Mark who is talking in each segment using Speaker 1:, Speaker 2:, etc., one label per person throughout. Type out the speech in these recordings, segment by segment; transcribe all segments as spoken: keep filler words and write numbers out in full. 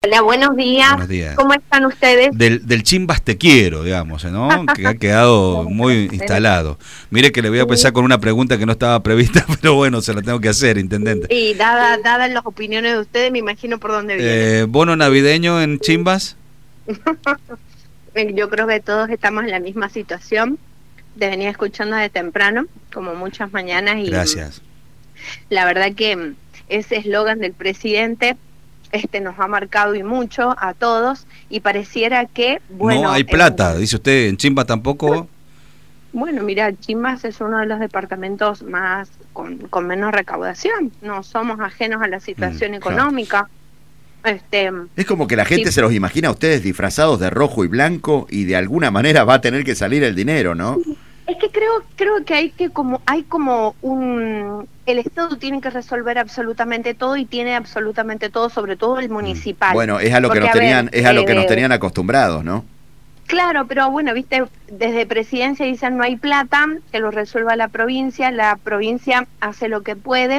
Speaker 1: Hola, buenos días.
Speaker 2: Buenos días.
Speaker 1: ¿Cómo están ustedes?
Speaker 2: Del, del Chimbas te quiero, digamos, ¿no? Que ha quedado muy instalado. Mire que le voy a empezar con una pregunta que no estaba prevista, pero bueno, se la tengo que hacer, intendente.
Speaker 1: Y dada, dadas las opiniones de ustedes, me imagino por dónde viene.
Speaker 2: Eh, ¿Bono navideño en Chimbas?
Speaker 1: Yo creo que todos estamos en la misma situación. Te venía escuchando desde temprano, como muchas mañanas. Y
Speaker 2: gracias.
Speaker 1: La verdad que ese eslogan del presidente este nos ha marcado y mucho a todos, y pareciera que, bueno...
Speaker 2: No hay plata,
Speaker 1: eh,
Speaker 2: dice usted, en Chimbas tampoco...
Speaker 1: Bueno, mira, Chimbas es uno de los departamentos más con, con menos recaudación. No somos ajenos a la situación mm, económica. Claro. Este,
Speaker 3: es como que la gente
Speaker 1: sí.
Speaker 3: se los imagina a ustedes disfrazados de rojo y blanco y de alguna manera va a tener que salir el dinero, ¿no?
Speaker 1: Es que creo creo que hay que como hay como un el Estado tiene que resolver absolutamente todo y tiene absolutamente todo, sobre todo el municipal.
Speaker 3: Bueno, es a lo
Speaker 1: Porque,
Speaker 3: que nos
Speaker 1: a
Speaker 3: tenían
Speaker 1: ver,
Speaker 3: es a lo
Speaker 1: eh,
Speaker 3: que nos tenían acostumbrados, ¿no?
Speaker 1: Claro, pero bueno, viste, desde presidencia dicen no hay plata, que lo resuelva la provincia, la provincia hace lo que puede,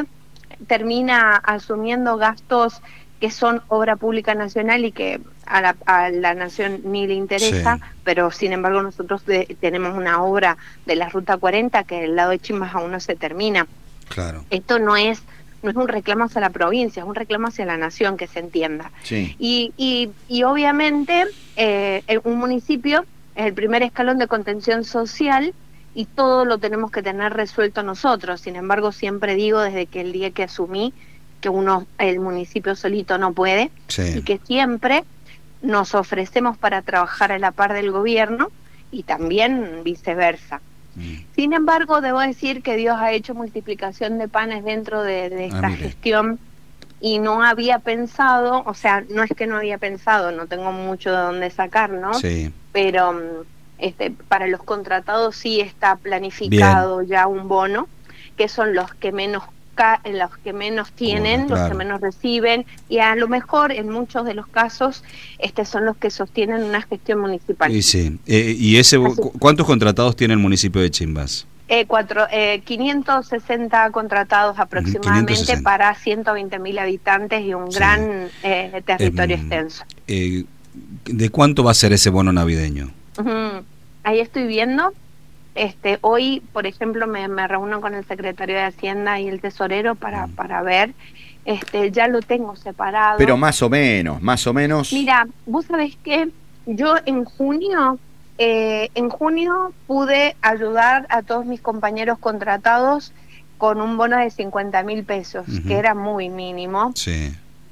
Speaker 1: termina asumiendo gastos que son obra pública nacional y que a la, a la nación ni le interesa, sí. Pero sin embargo nosotros de, tenemos una obra de la Ruta cuarenta que del lado de Chimbas aún no se termina.
Speaker 2: Claro.
Speaker 1: Esto no es no es un reclamo hacia la provincia, es un reclamo hacia la nación, que se entienda.
Speaker 3: Sí.
Speaker 1: Y, y, y obviamente eh, un municipio es el primer escalón de contención social y todo lo tenemos que tener resuelto nosotros. Sin embargo, siempre digo desde que el día que asumí que uno el municipio solito no puede, sí. Y que siempre nos ofrecemos para trabajar a la par del gobierno y también viceversa. Mm. Sin embargo, debo decir que Dios ha hecho multiplicación de panes dentro de, de esta ah, gestión y no había pensado, o sea, no es que no había pensado, no tengo mucho de dónde sacar, ¿no?
Speaker 2: Sí.
Speaker 1: Pero este, para los contratados sí está planificado Bien. Ya un bono, que son los que menos los que menos tienen, oh, claro. Los que menos reciben, y a lo mejor en muchos de los casos este son los que sostienen una gestión municipal.
Speaker 2: Y sí, eh, y ese Así. ¿Cuántos contratados tiene el municipio de Chimbas?
Speaker 1: Eh, cuatro, eh, quinientos sesenta contratados aproximadamente, quinientos sesenta. Para ciento veinte mil habitantes y un sí. gran eh, territorio eh, extenso.
Speaker 2: Eh, ¿De cuánto va a ser ese bono navideño?
Speaker 1: Uh-huh. Ahí estoy viendo. Este, hoy, por ejemplo, me, me reúno con el secretario de Hacienda y el tesorero para, para ver, este, ya lo tengo separado.
Speaker 3: Pero más o menos, más o menos.
Speaker 1: Mira, vos sabés que yo en junio, eh, en junio pude ayudar a todos mis compañeros contratados con un bono de cincuenta mil pesos, uh-huh. que era muy mínimo.
Speaker 2: Sí.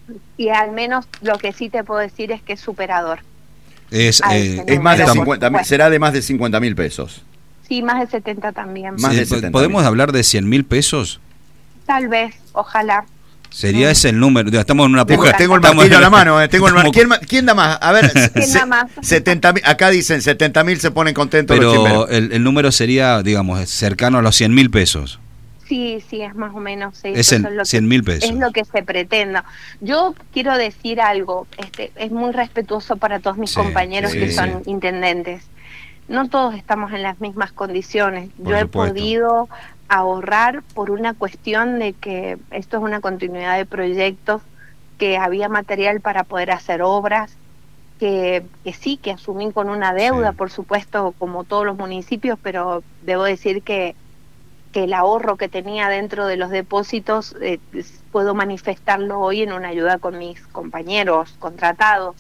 Speaker 1: Y al menos lo que sí te puedo decir es que es superador.
Speaker 2: Es, eh,
Speaker 3: es más de cincuenta mil, bueno. Será de más de cincuenta mil pesos.
Speaker 1: Sí, más de setenta también.
Speaker 2: Más sí, de setenta ¿Podemos mil. Hablar de cien mil pesos?
Speaker 1: Tal vez, ojalá.
Speaker 2: Sería mm. ese el número. Estamos en una
Speaker 3: puja. Tengo el martillo a la mano. Eh. Tengo el mar... ¿Quién, ¿Quién da más? A ver, ¿quién se, da más? setenta mil. Acá dicen setenta mil se ponen contentos.
Speaker 2: Pero
Speaker 3: los
Speaker 2: el, el número sería, digamos, cercano a los cien mil pesos.
Speaker 1: Sí, sí, es más o menos eso.
Speaker 2: Es en cien mil pesos.
Speaker 1: Es lo que se pretende. Yo quiero decir algo. Este, es muy respetuoso para todos mis sí, compañeros sí, que sí. son intendentes. No todos estamos en las mismas condiciones. Por Yo supuesto. He podido ahorrar por una cuestión de que esto es una continuidad de proyectos, que había material para poder hacer obras, que, que sí, que asumí con una deuda, sí. por supuesto, como todos los municipios, pero debo decir que, que el ahorro que tenía dentro de los depósitos eh, puedo manifestarlo hoy en una ayuda con mis compañeros contratados.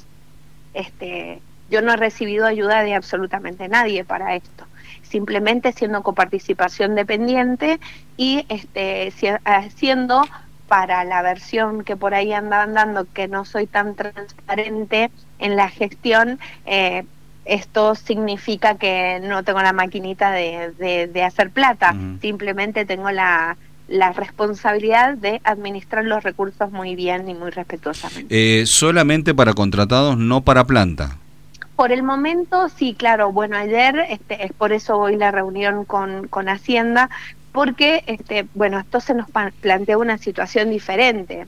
Speaker 1: Este... Yo no he recibido ayuda de absolutamente nadie para esto, simplemente siendo coparticipación dependiente y este haciendo para la versión que por ahí andaban dando, que no soy tan transparente en la gestión. Eh, esto significa que no tengo la maquinita de, de, de hacer plata, uh-huh. simplemente tengo la... la responsabilidad de administrar los recursos muy bien y muy respetuosamente.
Speaker 2: Eh, solamente para contratados, no para planta.
Speaker 1: Por el momento, sí, claro. Bueno, ayer, este, es por eso hoy la reunión con, con Hacienda, porque, este, bueno, esto se nos plantea una situación diferente.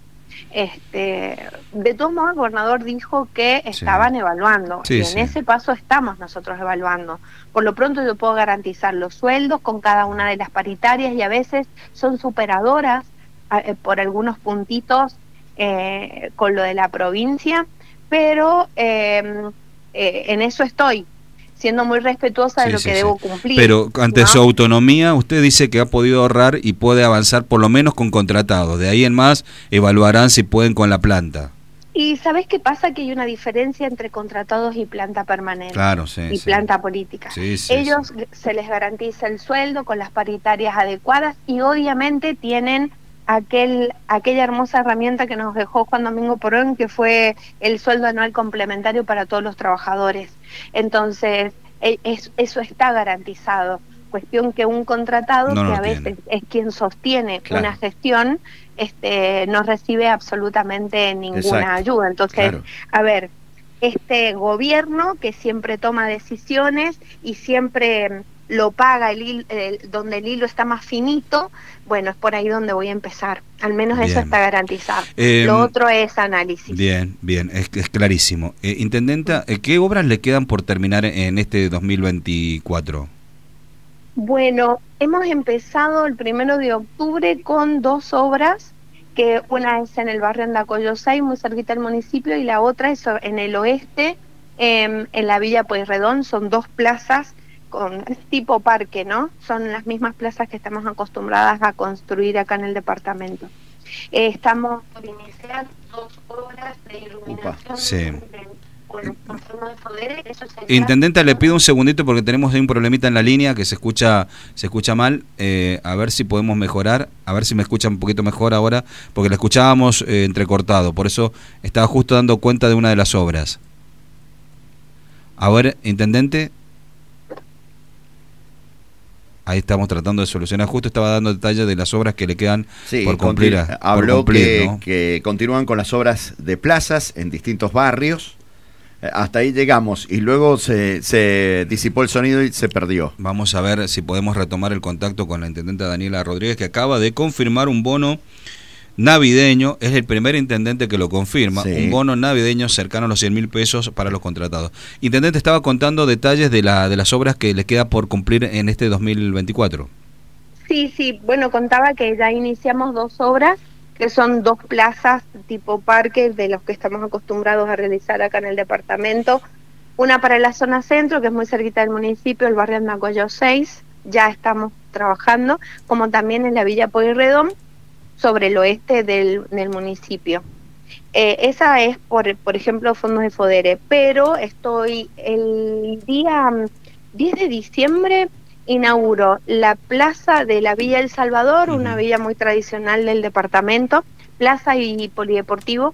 Speaker 1: Este, de todos modos, el gobernador dijo que estaban sí. evaluando, sí, y en sí. ese paso estamos nosotros evaluando. Por lo pronto yo puedo garantizar los sueldos con cada una de las paritarias, y a veces son superadoras eh, por algunos puntitos eh, con lo de la provincia, pero eh, eh, en eso estoy, siendo muy respetuosa de sí, lo sí, que sí. debo cumplir.
Speaker 2: Pero ante ¿no? su autonomía, usted dice que ha podido ahorrar y puede avanzar por lo menos con contratados. De ahí en más evaluarán si pueden con la planta.
Speaker 1: Y ¿sabés qué pasa? Que hay una diferencia entre contratados y planta permanente.
Speaker 2: Claro, sí,
Speaker 1: y
Speaker 2: sí.
Speaker 1: planta política.
Speaker 2: Sí, sí,
Speaker 1: Ellos
Speaker 2: sí.
Speaker 1: se les garantiza el sueldo con las paritarias adecuadas y obviamente tienen aquel aquella hermosa herramienta que nos dejó Juan Domingo Perón, que fue el sueldo anual complementario para todos los trabajadores. Entonces, es, eso está garantizado. Cuestión que un contratado,
Speaker 2: no, no
Speaker 1: que a veces tiene. es quien sostiene claro. una gestión, este no recibe absolutamente ninguna Exacto. ayuda. Entonces, claro. a ver, este gobierno que siempre toma decisiones y siempre lo paga el, el donde el hilo está más finito, bueno, es por ahí donde voy a empezar. Al menos bien. Eso está garantizado. Eh, lo otro es análisis.
Speaker 2: Bien, bien, es, es clarísimo. Eh, Intendenta, ¿qué obras le quedan por terminar en este dos mil veinticuatro?
Speaker 1: Bueno, hemos empezado el primero de octubre con dos obras, que una es en el barrio Andacollo-Say, muy cerquita del municipio, y la otra es en el oeste, eh, en la Villa Pueyrredón. Son dos plazas con tipo parque, ¿no? Son las mismas plazas que estamos acostumbradas a construir acá en el departamento. Eh, estamos por iniciar dos obras de iluminación.
Speaker 2: Upa, sí.
Speaker 1: de,
Speaker 2: Intendenta, le pido un segundito porque tenemos un problemita en la línea que se escucha se escucha mal, eh, a ver si podemos mejorar, a ver si me escuchan un poquito mejor ahora, porque la escuchábamos eh, entrecortado, por eso estaba justo dando cuenta de una de las obras. A ver, Intendente. Ahí estamos tratando de solucionar, justo estaba dando detalles de las obras que le quedan sí, por cumplir. A,
Speaker 3: habló
Speaker 2: por cumplir,
Speaker 3: que,
Speaker 2: ¿no?
Speaker 3: que continúan con las obras de plazas en distintos barrios. Hasta ahí llegamos y luego se, se disipó el sonido y se perdió.
Speaker 2: Vamos a ver si podemos retomar el contacto con la intendenta Daniela Rodríguez, que acaba de confirmar un bono navideño. Es el primer intendente que lo confirma, sí. Un bono navideño cercano a los cien mil pesos para los contratados. Intendente, estaba contando detalles de, la, de las obras que le queda por cumplir en este dos mil veinticuatro.
Speaker 1: Sí, sí, bueno, contaba que ya iniciamos dos obras, que son dos plazas tipo parque de los que estamos acostumbrados a realizar acá en el departamento. Una para la zona centro, que es muy cerquita del municipio, el barrio Andacollo seis, ya estamos trabajando, como también en la Villa Pueyrredón, sobre el oeste del, del municipio. Eh, esa es, por, por ejemplo, fondos de FODERE, pero estoy el día diez de diciembre... inauguro la plaza de la Villa El Salvador, uh-huh. una villa muy tradicional del departamento, plaza y polideportivo,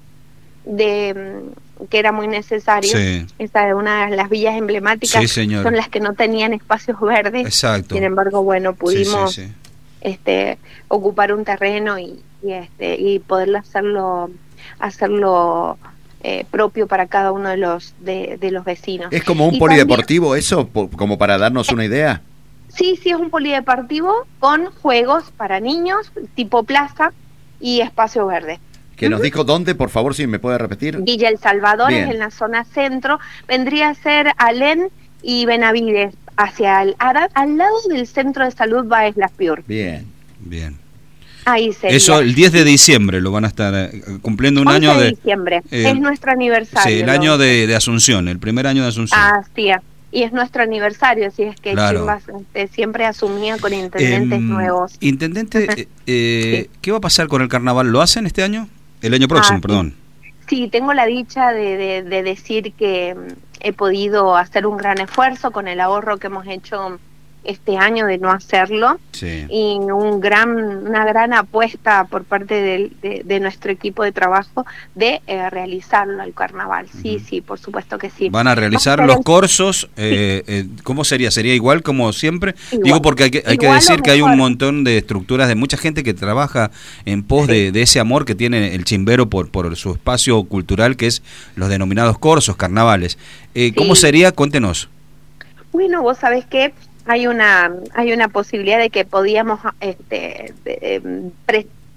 Speaker 1: de que era muy necesario. Sí. Esta es una de las villas emblemáticas, sí, son las que no tenían espacios verdes.
Speaker 2: Exacto.
Speaker 1: Sin embargo, bueno, pudimos
Speaker 2: sí, sí, sí.
Speaker 1: este ocupar un terreno y, y este y poderlo hacerlo hacerlo Eh, propio para cada uno de los de, de los vecinos.
Speaker 3: ¿Es como un
Speaker 1: y
Speaker 3: polideportivo
Speaker 1: también,
Speaker 3: eso, como para darnos una idea?
Speaker 1: Sí, sí, es un polideportivo con juegos para niños, tipo plaza y espacio verde.
Speaker 3: ¿Que uh-huh. nos dijo dónde, por favor, si me puede repetir?
Speaker 1: Villa El Salvador. Bien. Es en la zona centro, vendría a ser Alén y Benavides, hacia el, al, al lado del centro de salud Baez Las Piur.
Speaker 3: Bien,
Speaker 2: bien.
Speaker 1: Ahí sería.
Speaker 2: Eso el diez de diciembre lo van a estar eh, cumpliendo un
Speaker 1: once
Speaker 2: año de...
Speaker 1: de diciembre, eh, es nuestro aniversario.
Speaker 2: Sí, el año de, de Asunción, el primer año de Asunción.
Speaker 1: Ah, sí, y es nuestro aniversario, así es que claro. Chimbas este, siempre asumía con intendentes eh, nuevos.
Speaker 2: Intendente, eh, eh, sí. ¿qué va a pasar con el carnaval? ¿Lo hacen este año? El año próximo, ah, perdón.
Speaker 1: Sí. sí, tengo la dicha de, de, de decir que he podido hacer un gran esfuerzo con el ahorro que hemos hecho este año de no hacerlo, sí. y un gran una gran apuesta por parte de, de, de nuestro equipo de trabajo de eh, realizarlo al carnaval. Sí, uh-huh. sí, por supuesto que sí.
Speaker 2: ¿Van a realizar los el... cursos? Eh, sí. eh, ¿Cómo sería? ¿Sería igual como siempre? Igual. Digo porque hay que, hay que decir que hay un montón de estructuras de mucha gente que trabaja en pos sí. de, de ese amor que tiene el chimbero por, por su espacio cultural, que es los denominados cursos, carnavales. Eh, sí. ¿Cómo sería? Cuéntenos.
Speaker 1: Bueno, vos sabés que hay una hay una posibilidad de que podíamos este de, pre,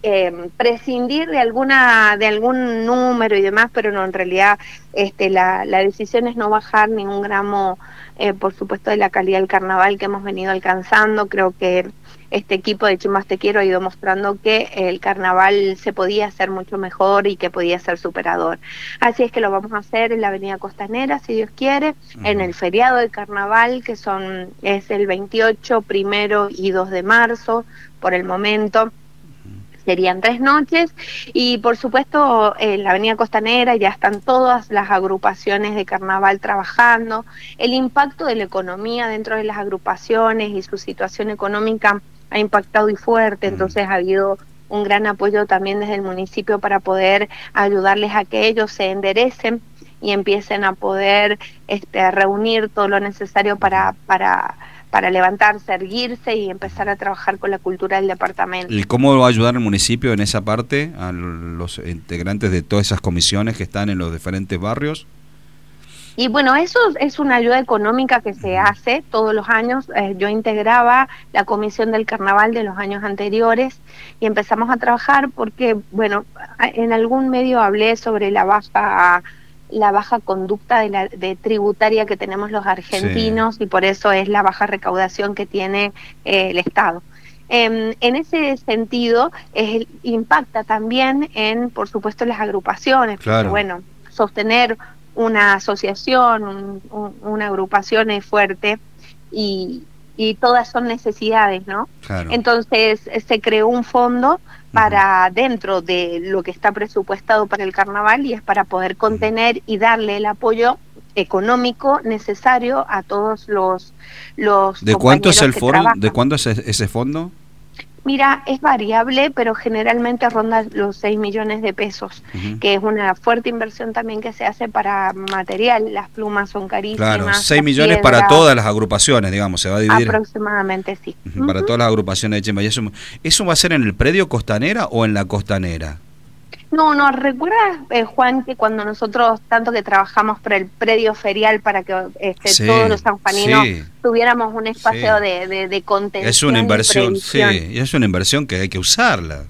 Speaker 1: eh, prescindir de alguna de algún número y demás, pero no, en realidad este, la, la decisión es no bajar ni un gramo, eh, por supuesto, de la calidad del carnaval que hemos venido alcanzando. Creo que este equipo de Chimbas Te Quiero ha ido mostrando que el carnaval se podía hacer mucho mejor y que podía ser superador. Así es que lo vamos a hacer en la Avenida Costanera, si Dios quiere, uh-huh. en el feriado de carnaval, que son es el veintiocho, primero y dos de marzo, por el momento. Serían tres noches y por supuesto en la Avenida Costanera ya están todas las agrupaciones de carnaval trabajando. El impacto de la economía dentro de las agrupaciones y su situación económica ha impactado y fuerte, entonces ha habido un gran apoyo también desde el municipio para poder ayudarles a que ellos se enderecen y empiecen a poder este, reunir todo lo necesario para... para para levantarse, erguirse y empezar a trabajar con la cultura del departamento.
Speaker 2: ¿Y cómo va a ayudar el municipio en esa parte, a los integrantes de todas esas comisiones que están en los diferentes barrios?
Speaker 1: Y bueno, eso es una ayuda económica que se hace todos los años. Eh, yo integraba la comisión del carnaval de los años anteriores y empezamos a trabajar porque, bueno, en algún medio hablé sobre la baja... la baja conducta de, la, de tributaria que tenemos los argentinos, sí. y por eso es la baja recaudación que tiene eh, el Estado. Eh, en ese sentido, eh, impacta también en, por supuesto, las agrupaciones,
Speaker 2: claro.
Speaker 1: porque, bueno, sostener una asociación, un, un, una agrupación es fuerte y, y todas son necesidades, ¿no?
Speaker 2: Claro.
Speaker 1: Entonces se creó un fondo para dentro de lo que está presupuestado para el carnaval y es para poder contener y darle el apoyo económico necesario a todos los los
Speaker 2: ¿De cuánto es el
Speaker 1: fondo?
Speaker 2: ¿De cuánto es ese fondo?
Speaker 1: Mira, es variable, pero generalmente ronda los seis millones de pesos, uh-huh. que es una fuerte inversión también que se hace para material. Las plumas son carísimas.
Speaker 2: Claro, seis millones piedra, para todas las agrupaciones, digamos, se va a dividir.
Speaker 1: Aproximadamente, sí.
Speaker 2: Uh-huh. Para uh-huh. todas las agrupaciones de Chimba. ¿Eso, ¿Eso va a ser en el predio Costanera o en la Costanera?
Speaker 1: No, no, ¿recuerdas, eh, Juan, que cuando nosotros tanto que trabajamos por el predio ferial para que este, sí, todos los sanjuaninos sí. tuviéramos un espacio sí. de, de, de contención?
Speaker 2: Es una inversión, sí, y es una inversión que hay que usarla.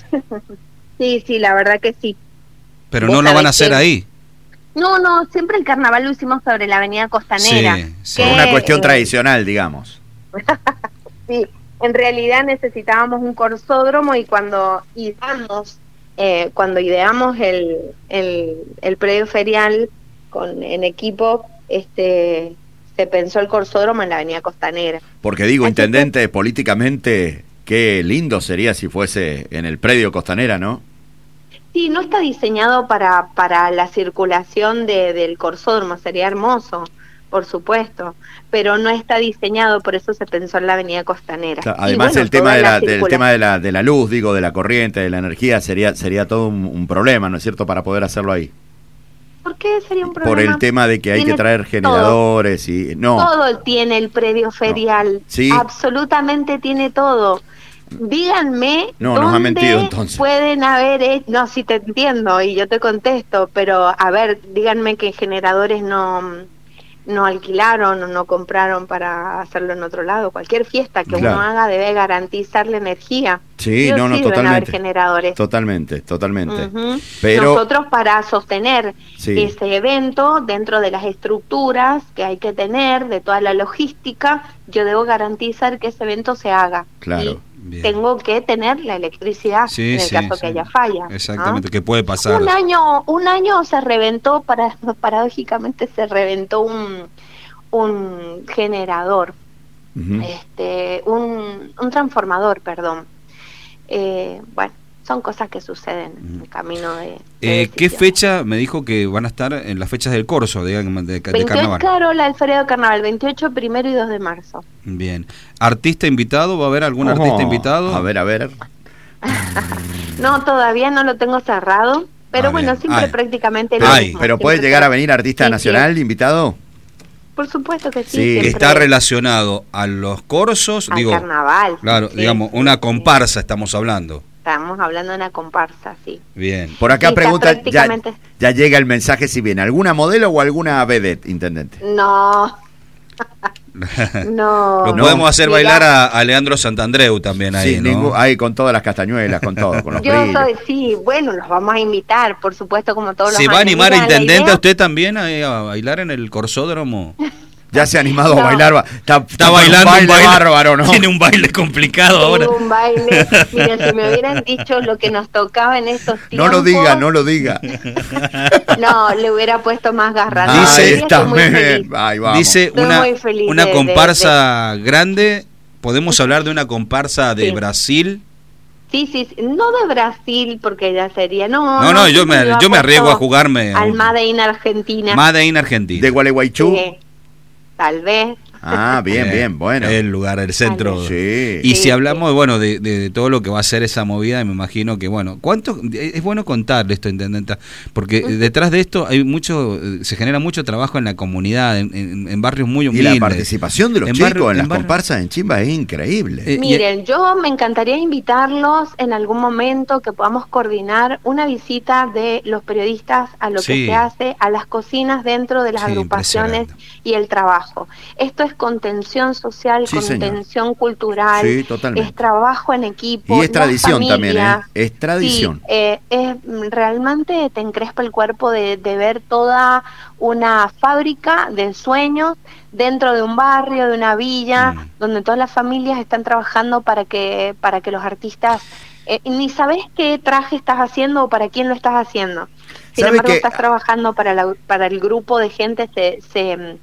Speaker 1: Sí, sí, la verdad que sí.
Speaker 2: Pero no lo van a hacer que... ahí.
Speaker 1: No, no, siempre el carnaval lo hicimos sobre la Avenida Costanera.
Speaker 3: Sí, sí. Por una cuestión eh, tradicional, digamos.
Speaker 1: Sí, en realidad necesitábamos un corsódromo y cuando íbamos... Eh, cuando ideamos el, el, el predio ferial con en equipo, este se pensó el corsódromo en la Avenida Costanera.
Speaker 3: Porque digo, Así intendente, que, políticamente, qué lindo sería si fuese en el predio Costanera, ¿no?
Speaker 1: Sí, no está diseñado para, para la circulación de, del corsódromo, sería hermoso, por supuesto, pero no está diseñado, por eso se pensó en la Avenida Costanera. Claro,
Speaker 3: además bueno, el tema de la, del tema de la de la luz, digo, de la corriente, de la energía, sería sería todo un, un problema, ¿no es cierto?, para poder hacerlo ahí.
Speaker 1: ¿Por qué sería un problema?
Speaker 3: Por el tema de que hay tiene que traer generadores todo, y no.
Speaker 1: Todo tiene el predio ferial, no. ¿Sí? Absolutamente tiene todo. Díganme
Speaker 3: no,
Speaker 1: dónde
Speaker 3: nos ha mentido, entonces.
Speaker 1: pueden haber hecho, no, sí te entiendo y yo te contesto, pero a ver, díganme que generadores no no alquilaron o no compraron para hacerlo en otro lado. Cualquier fiesta que claro. uno haga debe garantizar la energía.
Speaker 3: Sí,
Speaker 1: sí
Speaker 3: no, no,
Speaker 1: sí
Speaker 3: totalmente.
Speaker 1: Haber generadores.
Speaker 3: Totalmente, totalmente.
Speaker 1: Uh-huh.
Speaker 3: Pero
Speaker 1: nosotros para sostener sí. ese evento dentro de las estructuras que hay que tener, de toda la logística, yo debo garantizar que ese evento se haga.
Speaker 3: Claro.
Speaker 1: Y Bien. tengo que tener la electricidad sí, en el sí, caso sí. que haya falla.
Speaker 2: Exactamente,
Speaker 1: ¿no?
Speaker 2: que puede pasar.
Speaker 1: Un año, un año se reventó, para, paradójicamente se reventó un, un generador, uh-huh. este, un, un transformador, perdón. Eh, bueno, son cosas que suceden uh-huh. en el camino de, de
Speaker 2: eh, ¿Qué fecha me dijo que van a estar en las fechas del corso de, de, de, de
Speaker 1: veintiocho,
Speaker 2: carnaval?
Speaker 1: Claro, la del feriado de carnaval, veintiocho, primero y dos de marzo.
Speaker 2: Bien. ¿Artista invitado? ¿Va a haber algún oh, artista invitado?
Speaker 3: A ver, a ver.
Speaker 1: No, todavía no lo tengo cerrado, pero ah, bueno, bien. siempre Ay. prácticamente...
Speaker 3: Lo mismo, ¿Pero puede llegar a venir artista sí, nacional sí. invitado?
Speaker 1: Por supuesto que sí.
Speaker 3: sí.
Speaker 2: Que está relacionado a los corsos,
Speaker 1: al
Speaker 2: digo...
Speaker 1: carnaval.
Speaker 2: Claro, sí, digamos, sí, una comparsa sí. estamos hablando.
Speaker 1: Estamos hablando de una comparsa, sí.
Speaker 2: Bien.
Speaker 3: Por acá
Speaker 1: sí,
Speaker 3: pregunta,
Speaker 1: prácticamente...
Speaker 3: ya, ya llega el mensaje si viene, ¿alguna modelo o alguna vedette, intendente?
Speaker 1: No. No.
Speaker 2: Lo
Speaker 1: no,
Speaker 2: podemos hacer
Speaker 1: mira,
Speaker 2: bailar a, a Leandro Santandreu también ahí,
Speaker 3: sí,
Speaker 2: ¿no?
Speaker 3: ningún, ahí con todas las castañuelas, con todo, con los
Speaker 1: Yo
Speaker 3: brillos.
Speaker 1: soy, sí, bueno, los vamos a invitar, por supuesto, como todos los
Speaker 2: ¿Se
Speaker 1: años.
Speaker 2: va a animar,
Speaker 1: Mira,
Speaker 2: intendente, a usted también a, a bailar en el Corsódromo?
Speaker 3: Ya se ha animado
Speaker 1: no.
Speaker 3: a bailar. Está,
Speaker 2: Está, está bailando un baile, un baile
Speaker 3: bárbaro, ¿no?
Speaker 2: Tiene un baile complicado ahora.
Speaker 1: Un baile. Miren, si me hubieran dicho lo que nos tocaba en esos tiempos.
Speaker 3: No lo diga, no lo diga.
Speaker 1: No, le hubiera puesto más garra.
Speaker 2: Ah,
Speaker 3: Dice,
Speaker 2: ahí
Speaker 3: está, muy feliz. Ahí vamos.
Speaker 2: Dice
Speaker 1: Estoy
Speaker 2: una,
Speaker 1: muy feliz
Speaker 2: una
Speaker 1: de-
Speaker 2: comparsa de, de... grande. ¿Podemos hablar de una comparsa de
Speaker 1: Sí.
Speaker 2: Brasil?
Speaker 1: Sí, sí, sí, no de Brasil, porque ya sería, no.
Speaker 2: No, no, yo me,
Speaker 1: siempre
Speaker 2: yo me arriesgo a
Speaker 1: apuesto
Speaker 2: jugarme.
Speaker 1: Al Made in Argentina.
Speaker 2: Made in Argentina.
Speaker 3: ¿De Gualeguaychú?
Speaker 1: Sí, tal vez.
Speaker 3: Ah, bien, bien, bueno.
Speaker 2: El lugar, el centro.
Speaker 3: Sí.
Speaker 2: Y
Speaker 1: Sí,
Speaker 2: si hablamos,
Speaker 1: sí.
Speaker 2: bueno, de, de, de todo lo que va a ser esa movida, me imagino que, bueno, ¿cuánto? Es bueno contarle esto, intendenta, porque uh-huh. detrás de esto hay mucho, se genera mucho trabajo en la comunidad, en, en, en barrios muy humildes.
Speaker 3: Y la participación de los
Speaker 2: en
Speaker 3: chicos
Speaker 2: barrio,
Speaker 3: en, en las
Speaker 2: barrio.
Speaker 3: comparsas en Chimba es increíble.
Speaker 1: Eh, Miren, yo me encantaría invitarlos en algún momento que podamos coordinar una visita de los periodistas a lo sí. que se hace, a las cocinas dentro de las sí, agrupaciones y el trabajo. Esto es contención social, sí, contención señor. cultural,
Speaker 3: sí, totalmente.
Speaker 1: es trabajo en equipo.
Speaker 3: Y es tradición familia, también, ¿eh? Es tradición.
Speaker 1: Sí, eh, es, realmente te encrespa el cuerpo de, de ver toda una fábrica de sueños dentro de un barrio, de una villa, mm. donde todas las familias están trabajando para que, para que los artistas... Eh, ni sabes qué traje estás haciendo o para quién lo estás haciendo. Sin embargo, que... estás trabajando para, la, para el grupo de gente, se... se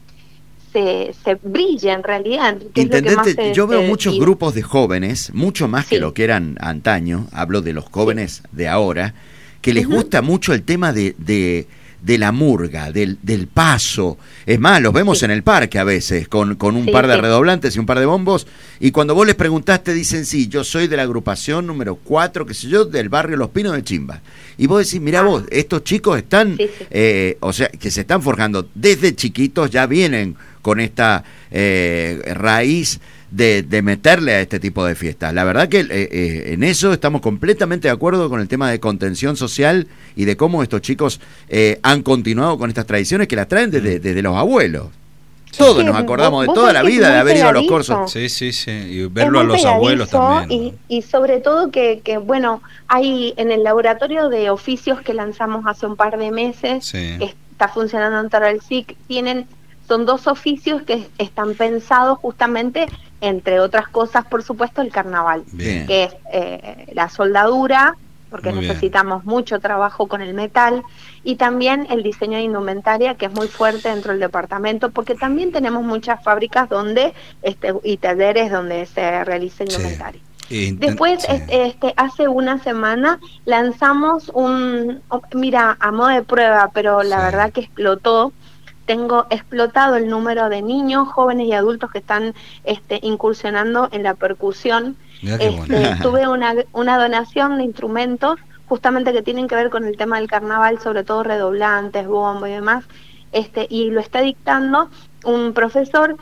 Speaker 1: Se, se brilla en realidad.
Speaker 3: Intendente,
Speaker 1: es lo que más
Speaker 3: yo
Speaker 1: se,
Speaker 3: veo
Speaker 1: se
Speaker 3: muchos
Speaker 1: decide.
Speaker 3: grupos de jóvenes, mucho más
Speaker 1: sí.
Speaker 3: que lo que eran antaño, hablo de los jóvenes sí. de ahora, que les uh-huh. gusta mucho el tema de, de, de la murga, del, del paso. Es más, los vemos sí. en el parque a veces, con, con un sí, par de sí. redoblantes y un par de bombos, y cuando vos les preguntaste dicen, sí, yo soy de la agrupación número cuatro, qué sé yo, del barrio Los Pinos de Chimba. Y vos decís, mirá ah. vos, estos chicos están, sí, sí. Eh, o sea, que se están forjando desde chiquitos, ya vienen con esta eh, raíz de, de meterle a este tipo de fiestas. La verdad que eh, eh, en eso estamos completamente de acuerdo con el tema de contención social y de cómo estos chicos eh, han continuado con estas tradiciones que las traen desde, desde los abuelos. Todos sí, nos acordamos de toda la vida de haber ido a los corsos.
Speaker 2: Sí, sí, sí, y verlo a los abuelos también.
Speaker 1: Y, y sobre todo que, que, bueno, hay en el laboratorio de oficios que lanzamos hace un par de meses, sí. que está funcionando en Toro del S I C, tienen... Son dos oficios que están pensados justamente, entre otras cosas, por supuesto, el carnaval, bien. que es eh, la soldadura, porque muy necesitamos bien. mucho trabajo con el metal, y también el diseño de indumentaria, que es muy fuerte dentro del departamento, porque también tenemos muchas fábricas donde este, y talleres donde se realiza indumentaria. Sí. Después, sí. este, este, hace una semana lanzamos un, mira, a modo de prueba, pero la sí. verdad que explotó. Tengo explotado el número de niños, jóvenes y adultos que están este, incursionando en la percusión. Este, bueno. Tuve una, una donación de instrumentos justamente que tienen que ver con el tema del carnaval, sobre todo redoblantes, bombo y demás, este, y lo está dictando un profesor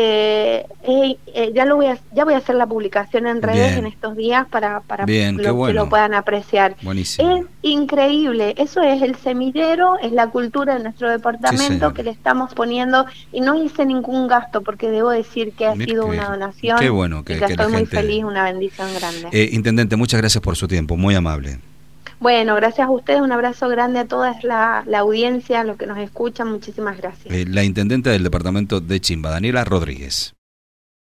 Speaker 1: que eh, eh, ya lo voy a ya voy a hacer la publicación en redes Bien. en estos días para para
Speaker 2: Bien,
Speaker 1: lo,
Speaker 2: bueno.
Speaker 1: que lo puedan apreciar.
Speaker 2: Buenísimo.
Speaker 1: Es increíble, eso es el semillero, es la cultura de nuestro departamento sí, que le estamos poniendo, y no hice ningún gasto porque debo decir que ha
Speaker 2: Mir
Speaker 1: sido
Speaker 2: que,
Speaker 1: una donación.
Speaker 2: Qué bueno que,
Speaker 1: y
Speaker 2: que
Speaker 1: estoy
Speaker 2: la
Speaker 1: muy
Speaker 2: gente...
Speaker 1: feliz, una bendición grande.
Speaker 2: Eh, Intendente, muchas gracias por su tiempo, muy amable.
Speaker 1: Bueno, gracias a ustedes, un abrazo grande a toda la, la audiencia, a los que nos escuchan, muchísimas gracias.
Speaker 2: Eh, la intendente del departamento de Chimba, Daniela Rodríguez.